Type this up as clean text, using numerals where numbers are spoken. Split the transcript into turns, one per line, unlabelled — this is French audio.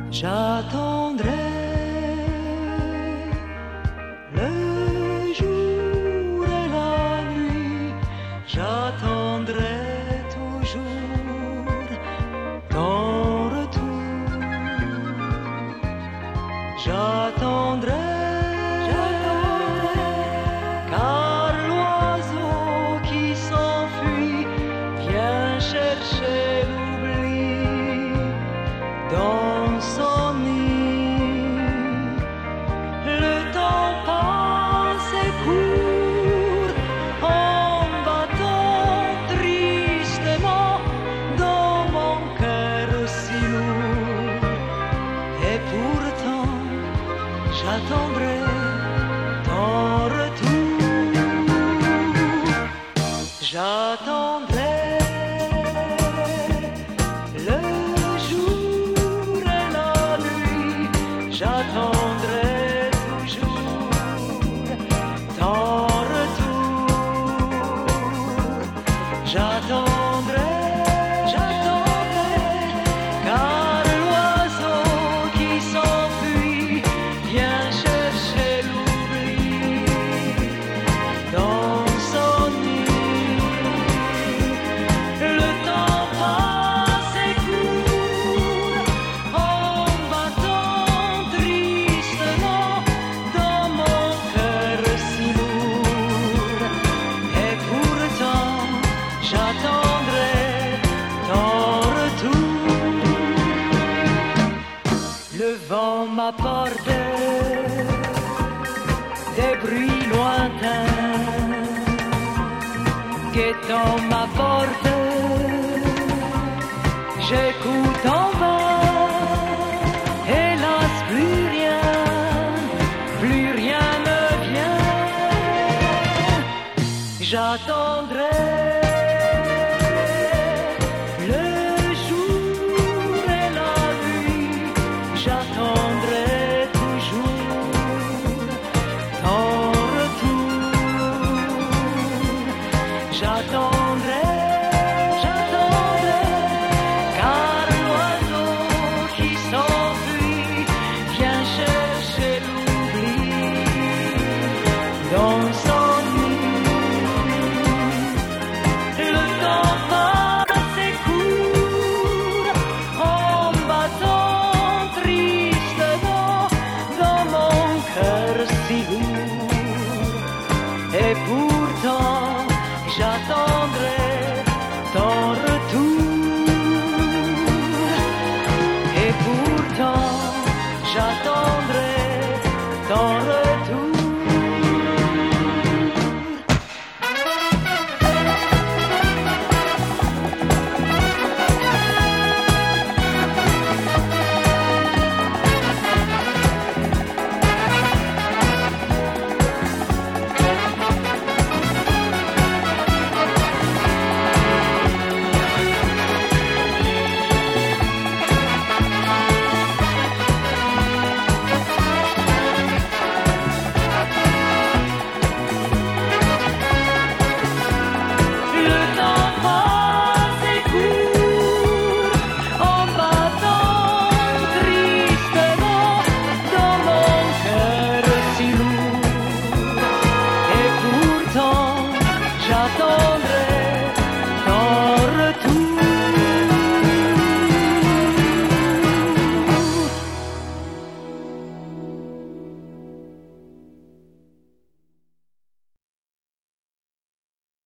J'attendrai le jour et la nuit, j'attendrai toujours ton retour. J'attendrai, car l'oiseau qui s'enfuit vient chercher l'oubli dans son nid. Le temps passe et court en battant tristement dans mon cœur si lourd. Et pourtant j'attendrai ton retour. J'attendrai le jour et la nuit, j'attendrai toujours ton retour. J'attendrai, car l'oiseau qui s'enfuit vient chercher l'oubli dans son nid. Le temps passe et court en battant tristement dans mon cœur si lourd. Et pourtant j'attendrai ton retour. Le vent m'apporte des bruits lointains, guettant ma porte